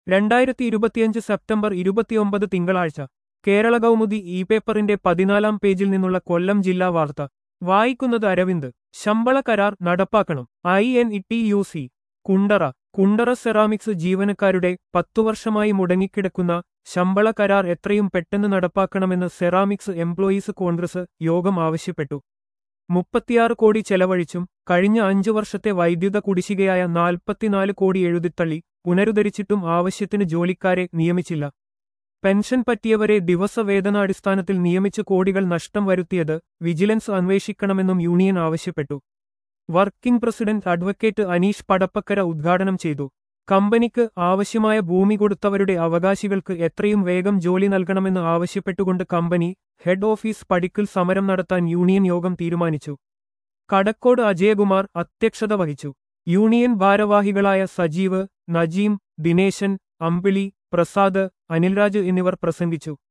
2025 September 29 തിങ്കളാഴ്ച കേരള കൗമുദി പേപ്പറിന്റെ 14-ാം പേജിൽ നിന്നുള്ള കൊല്ലം ജില്ലാ വാർത്ത വായിക്കുന്നത് അരവിന്ദ്. ശമ്പള കരാർ നടപ്പാക്കണം. INETUC കുണ്ടറ സെറാമിക്സ് ജീവനക്കാരുടെ 10 വർഷമായി മുടങ്ങിക്കിടക്കുന്ന ശമ്പള കരാർ എത്രയും പെട്ടെന്ന് നടപ്പാക്കണമെന്ന് സെറാമിക്സ് എംപ്ലോയീസ് കോൺഗ്രസ് യോഗം ആവശ്യപ്പെട്ടു. 36 കോടി ചെലവഴിച്ചും കഴിഞ്ഞ 5 വർഷത്തെ വൈദ്യുത കുടിശ്ശികയായ 44 കോടി എഴുതിത്തള്ളി പുനരുദ്ധരിച്ചിട്ടും ആവശ്യത്തിന് ജോലിക്കാരെ നിയമിച്ചില്ല. പെൻഷൻ പറ്റിയവരെ ദിവസവേതനാടിസ്ഥാനത്തിൽ നിയമിച്ച് കോടികൾ നഷ്ടം വരുത്തിയത് വിജിലൻസ് അന്വേഷിക്കണമെന്നും യൂണിയൻ ആവശ്യപ്പെട്ടു. Working president advocate Aneesh Padappakkara ഉദ്ഘാടനം ചെയ്തു. കമ്പനിക്ക് ആവശ്യമായ ഭൂമി കൊടുത്തവരുടെ അവകാശികൾക്ക് എത്രയും വേഗം ജോലി നൽകണമെന്ന് ആവശ്യപ്പെട്ടുകൊണ്ട് കമ്പനി ഹെഡ് ഓഫീസ് പടിക്കൽ സമരം നടത്താൻ യൂണിയൻ യോഗം തീരുമാനിച്ചു. കടക്കോട് അജയകുമാർ അധ്യക്ഷത വഹിച്ചു. യൂണിയൻ ഭാരവാഹികളായ സജീവ്, നജീം, ദിനേശൻ, അമ്പിളി, പ്രസാദ്, അനിൽരാജ് എന്നിവർ പ്രസംഗിച്ചു.